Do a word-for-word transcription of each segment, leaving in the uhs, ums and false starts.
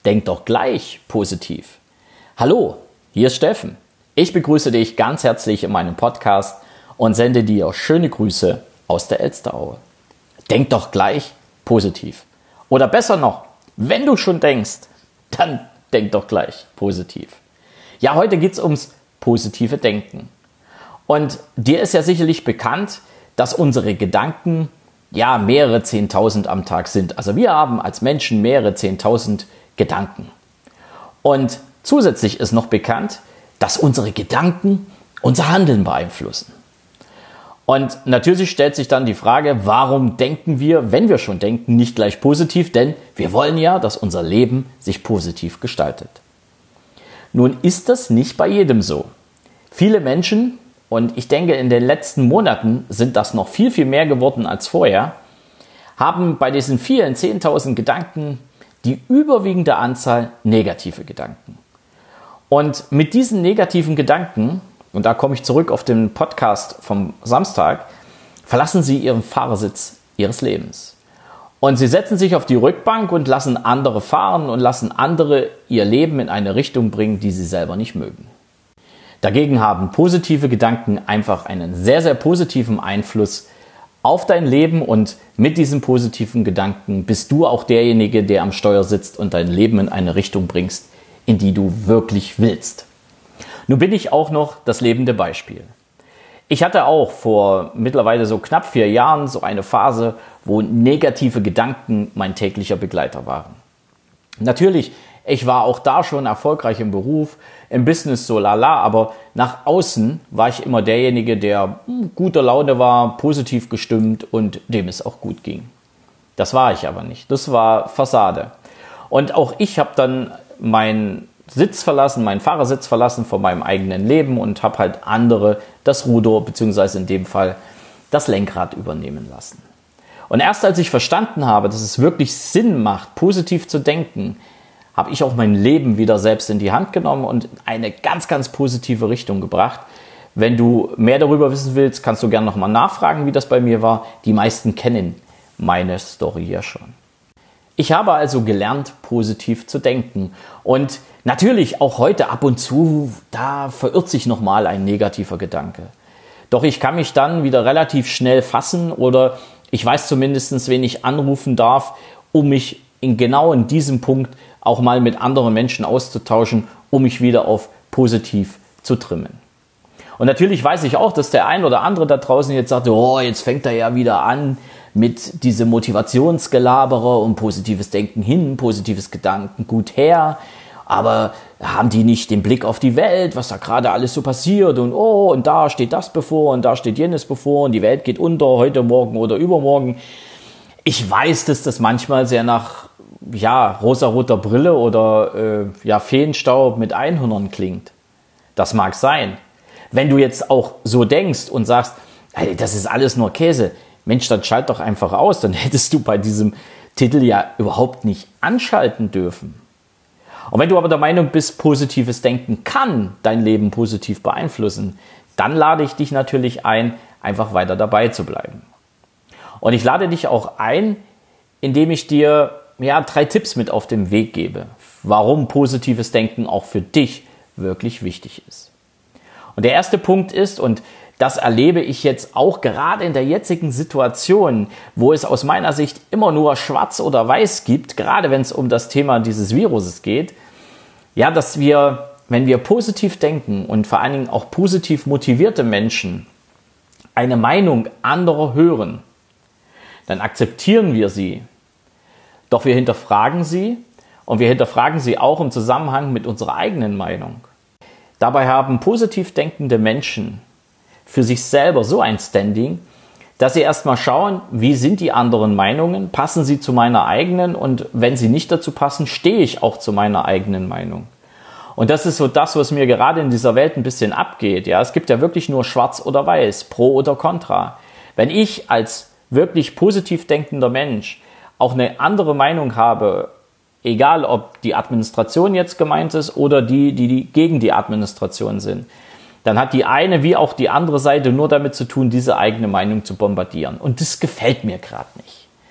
denk doch gleich positiv. Hallo, hier ist Steffen. Ich begrüße dich ganz herzlich in meinem Podcast und sende dir schöne Grüße aus der Elsteraue. Denk doch gleich positiv. Oder besser noch, wenn du schon denkst, dann denk doch gleich positiv. Ja, heute geht es ums positive Denken. Und dir ist ja sicherlich bekannt, dass unsere Gedanken ja mehrere Zehntausend am Tag sind. Also wir haben als Menschen mehrere Zehntausend Gedanken. Und zusätzlich ist noch bekannt, dass unsere Gedanken unser Handeln beeinflussen. Und natürlich stellt sich dann die Frage, warum denken wir, wenn wir schon denken, nicht gleich positiv? Denn wir wollen ja, dass unser Leben sich positiv gestaltet. Nun ist das nicht bei jedem so. Viele Menschen, und ich denke, in den letzten Monaten sind das noch viel, viel mehr geworden als vorher, haben bei diesen vielen zehntausend Gedanken die überwiegende Anzahl negative Gedanken. Und mit diesen negativen Gedanken, und da komme ich zurück auf den Podcast vom Samstag, verlassen sie ihren Fahrersitz ihres Lebens. Und sie setzen sich auf die Rückbank und lassen andere fahren und lassen andere ihr Leben in eine Richtung bringen, die sie selber nicht mögen. Dagegen haben positive Gedanken einfach einen sehr, sehr positiven Einfluss auf dein Leben und mit diesen positiven Gedanken bist du auch derjenige, der am Steuer sitzt und dein Leben in eine Richtung bringst, in die du wirklich willst. Nun bin ich auch noch das lebende Beispiel. Ich hatte auch vor mittlerweile so knapp vier Jahren so eine Phase, wo negative Gedanken mein täglicher Begleiter waren. Natürlich, ich war auch da schon erfolgreich im Beruf, im Business so lala, aber nach außen war ich immer derjenige, der guter Laune war, positiv gestimmt und dem es auch gut ging. Das war ich aber nicht, das war Fassade. Und auch ich habe dann meinen Sitz verlassen, meinen Fahrersitz verlassen von meinem eigenen Leben und habe halt andere das Ruder bzw. in dem Fall das Lenkrad übernehmen lassen. Und erst als ich verstanden habe, dass es wirklich Sinn macht, positiv zu denken, habe ich auch mein Leben wieder selbst in die Hand genommen und eine ganz, ganz positive Richtung gebracht. Wenn du mehr darüber wissen willst, kannst du gerne nochmal nachfragen, wie das bei mir war. Die meisten kennen meine Story ja schon. Ich habe also gelernt, positiv zu denken. Und natürlich auch heute ab und zu, da verirrt sich nochmal ein negativer Gedanke. Doch ich kann mich dann wieder relativ schnell fassen oder ich weiß zumindest, wen ich anrufen darf, um mich in genau in diesem Punkt auch mal mit anderen Menschen auszutauschen, um mich wieder auf positiv zu trimmen. Und natürlich weiß ich auch, dass der ein oder andere da draußen jetzt sagt, oh, jetzt fängt er ja wieder an mit diesem Motivationsgelabere und positives Denken hin, positives Gedanken gut her. Aber haben die nicht den Blick auf die Welt, was da gerade alles so passiert und oh, und da steht das bevor und da steht jenes bevor und die Welt geht unter, heute, morgen oder übermorgen. Ich weiß, dass das manchmal sehr nach ja, rosaroter Brille oder äh, ja, Feenstaub mit Einhörnern klingt. Das mag sein. Wenn du jetzt auch so denkst und sagst, hey, das ist alles nur Käse, Mensch, dann schalt doch einfach aus, dann hättest du bei diesem Titel ja überhaupt nicht anschalten dürfen. Und wenn du aber der Meinung bist, positives Denken kann dein Leben positiv beeinflussen, dann lade ich dich natürlich ein, einfach weiter dabei zu bleiben. Und ich lade dich auch ein, indem ich dir ja, drei Tipps mit auf den Weg gebe, warum positives Denken auch für dich wirklich wichtig ist. Und der erste Punkt ist, und das erlebe ich jetzt auch gerade in der jetzigen Situation, wo es aus meiner Sicht immer nur schwarz oder weiß gibt, gerade wenn es um das Thema dieses Viruses geht, ja, dass wir, wenn wir positiv denken und vor allen Dingen auch positiv motivierte Menschen eine Meinung anderer hören, dann akzeptieren wir sie. Doch wir hinterfragen sie und wir hinterfragen sie auch im Zusammenhang mit unserer eigenen Meinung. Dabei haben positiv denkende Menschen für sich selber so ein Standing, dass sie erstmal schauen, wie sind die anderen Meinungen, passen sie zu meiner eigenen und wenn sie nicht dazu passen, stehe ich auch zu meiner eigenen Meinung. Und das ist so das, was mir gerade in dieser Welt ein bisschen abgeht. Ja, es gibt ja wirklich nur schwarz oder weiß, pro oder contra. Wenn ich als wirklich positiv denkender Mensch auch eine andere Meinung habe, egal ob die Administration jetzt gemeint ist oder die, die, die gegen die Administration sind, dann hat die eine wie auch die andere Seite nur damit zu tun, diese eigene Meinung zu bombardieren. Und das gefällt mir gerade nicht.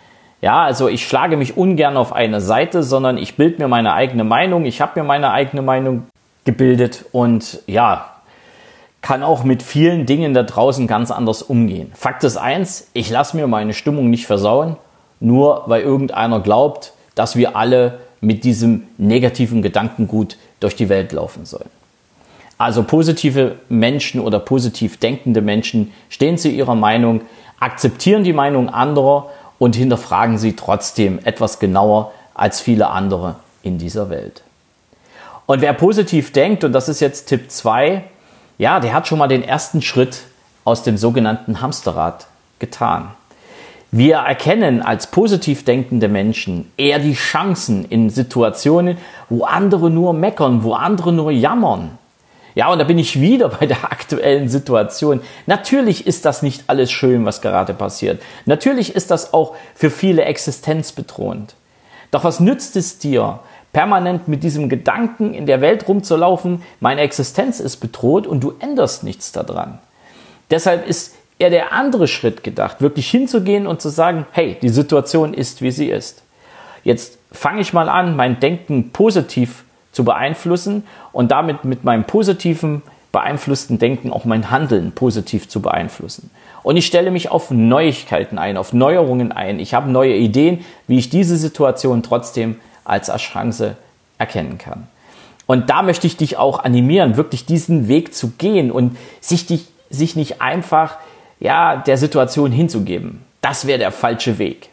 Ja, also ich schlage mich ungern auf eine Seite, sondern ich bilde mir meine eigene Meinung. Ich habe mir meine eigene Meinung gebildet und ja, kann auch mit vielen Dingen da draußen ganz anders umgehen. Fakt ist eins, ich lasse mir meine Stimmung nicht versauen, nur weil irgendeiner glaubt, dass wir alle mit diesem negativen Gedankengut durch die Welt laufen sollen. Also positive Menschen oder positiv denkende Menschen stehen zu ihrer Meinung, akzeptieren die Meinung anderer und hinterfragen sie trotzdem etwas genauer als viele andere in dieser Welt. Und wer positiv denkt, und das ist jetzt Tipp zwei, ja, der hat schon mal den ersten Schritt aus dem sogenannten Hamsterrad getan. Wir erkennen als positiv denkende Menschen eher die Chancen in Situationen, wo andere nur meckern, wo andere nur jammern. Ja, und da bin ich wieder bei der aktuellen Situation. Natürlich ist das nicht alles schön, was gerade passiert. Natürlich ist das auch für viele existenzbedrohend. Doch was nützt es dir, permanent mit diesem Gedanken in der Welt rumzulaufen, meine Existenz ist bedroht und du änderst nichts daran? Deshalb ist eher der andere Schritt gedacht, wirklich hinzugehen und zu sagen, hey, die Situation ist, wie sie ist. Jetzt fange ich mal an, mein Denken positiv zu beeinflussen und damit mit meinem positiven, beeinflussten Denken auch mein Handeln positiv zu beeinflussen. Und ich stelle mich auf Neuigkeiten ein, auf Neuerungen ein. Ich habe neue Ideen, wie ich diese Situation trotzdem als Chance erkennen kann. Und da möchte ich dich auch animieren, wirklich diesen Weg zu gehen und sich, dich, sich nicht einfach ja, der Situation hinzugeben. Das wäre der falsche Weg.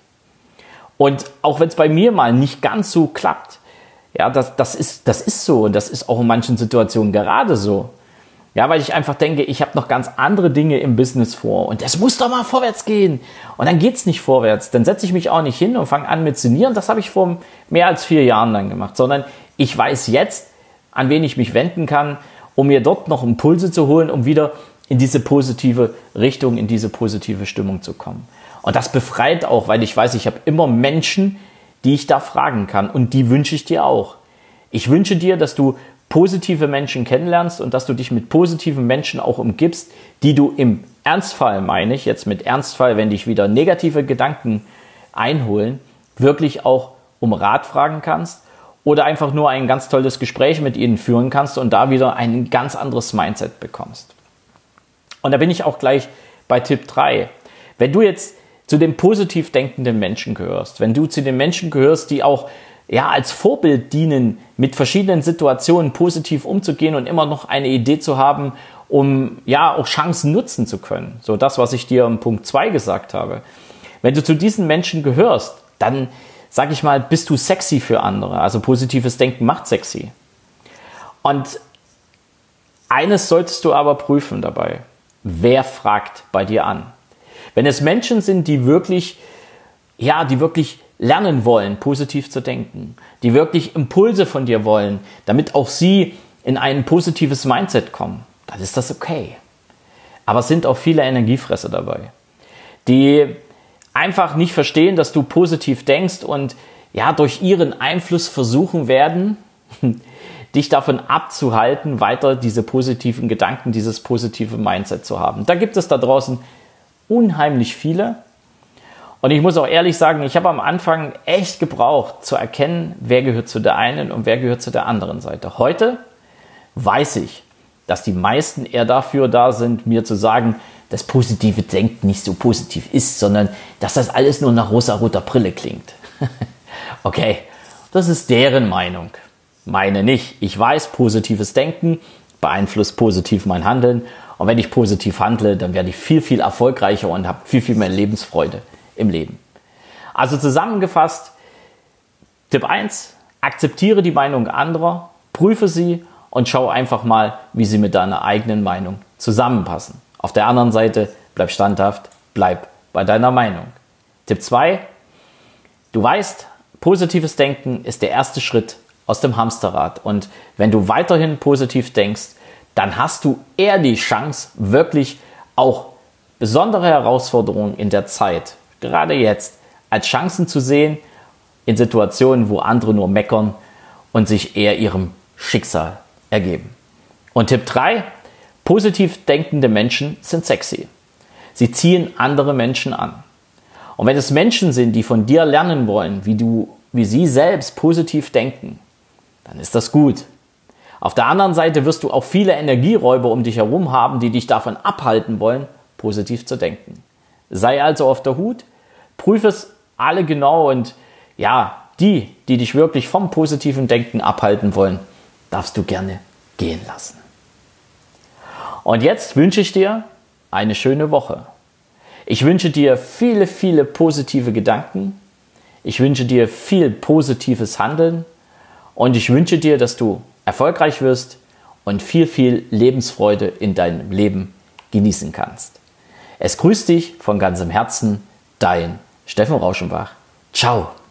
Und auch wenn es bei mir mal nicht ganz so klappt, ja, das, das, ist, das ist so und das ist auch in manchen Situationen gerade so. Ja, weil ich einfach denke, ich habe noch ganz andere Dinge im Business vor und es muss doch mal vorwärts gehen. Und dann geht's nicht vorwärts. Dann setze ich mich auch nicht hin und fange an mit Sinnieren. Das habe ich vor mehr als vier Jahren dann gemacht. Sondern ich weiß jetzt, an wen ich mich wenden kann, um mir dort noch Impulse zu holen, um wieder in diese positive Richtung, in diese positive Stimmung zu kommen. Und das befreit auch, weil ich weiß, ich habe immer Menschen, die ich da fragen kann. Und die wünsche ich dir auch. Ich wünsche dir, dass du positive Menschen kennenlernst und dass du dich mit positiven Menschen auch umgibst, die du im Ernstfall, meine ich, jetzt mit Ernstfall, wenn dich wieder negative Gedanken einholen, wirklich auch um Rat fragen kannst oder einfach nur ein ganz tolles Gespräch mit ihnen führen kannst und da wieder ein ganz anderes Mindset bekommst. Und da bin ich auch gleich bei Tipp drei. Wenn du jetzt zu den positiv denkenden Menschen gehörst, wenn du zu den Menschen gehörst, die auch ja, als Vorbild dienen, mit verschiedenen Situationen positiv umzugehen und immer noch eine Idee zu haben, um ja auch Chancen nutzen zu können. So das, was ich dir im Punkt zwei gesagt habe. Wenn du zu diesen Menschen gehörst, dann, sag ich mal, bist du sexy für andere. Also positives Denken macht sexy. Und eines solltest du aber prüfen dabei. Wer fragt bei dir an? Wenn es Menschen sind, die wirklich, ja, die wirklich lernen wollen, positiv zu denken, die wirklich Impulse von dir wollen, damit auch sie in ein positives Mindset kommen, dann ist das okay. Aber es sind auch viele Energiefresser dabei, die einfach nicht verstehen, dass du positiv denkst und ja, durch ihren Einfluss versuchen werden, dich davon abzuhalten, weiter diese positiven Gedanken, dieses positive Mindset zu haben. Da gibt es da draußen unheimlich viele. Und ich muss auch ehrlich sagen, ich habe am Anfang echt gebraucht, zu erkennen, wer gehört zu der einen und wer gehört zu der anderen Seite. Heute weiß ich, dass die meisten eher dafür da sind, mir zu sagen, dass positive Denken nicht so positiv ist, sondern dass das alles nur nach rosa-roter Brille klingt. Okay, das ist deren Meinung. Meine nicht. Ich weiß, positives Denken beeinflusst positiv mein Handeln. Und wenn ich positiv handle, dann werde ich viel, viel erfolgreicher und habe viel, viel mehr Lebensfreude im Leben. Also zusammengefasst, Tipp eins, akzeptiere die Meinung anderer, prüfe sie und schau einfach mal, wie sie mit deiner eigenen Meinung zusammenpassen. Auf der anderen Seite, bleib standhaft, bleib bei deiner Meinung. Tipp zwei, du weißt, positives Denken ist der erste Schritt aus dem Hamsterrad. Und wenn du weiterhin positiv denkst, dann hast du eher die Chance, wirklich auch besondere Herausforderungen in der Zeit, gerade jetzt, als Chancen zu sehen in Situationen, wo andere nur meckern und sich eher ihrem Schicksal ergeben. Und Tipp drei, positiv denkende Menschen sind sexy. Sie ziehen andere Menschen an. Und wenn es Menschen sind, die von dir lernen wollen, wie du, wie sie selbst positiv denken, dann ist das gut. Auf der anderen Seite wirst du auch viele Energieräuber um dich herum haben, die dich davon abhalten wollen, positiv zu denken. Sei also auf der Hut, prüfe es alle genau und ja, die, die dich wirklich vom positiven Denken abhalten wollen, darfst du gerne gehen lassen. Und jetzt wünsche ich dir eine schöne Woche. Ich wünsche dir viele, viele positive Gedanken. Ich wünsche dir viel positives Handeln. Und ich wünsche dir, dass du erfolgreich wirst und viel, viel Lebensfreude in deinem Leben genießen kannst. Es grüßt dich von ganzem Herzen, dein Steffen Rauschenbach. Ciao.